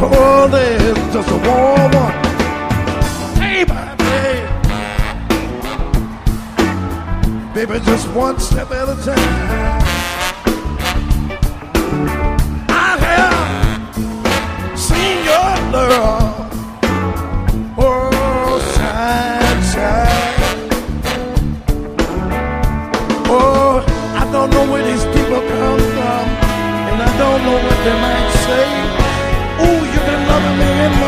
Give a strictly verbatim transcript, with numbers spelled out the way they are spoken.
world is just a war one. Day by day, baby, just one step at a time. I have seen your love, oh, shine, shine. Oh, I don't know where these people come from, and I don't know what they might say. Oh, you've been loving me in my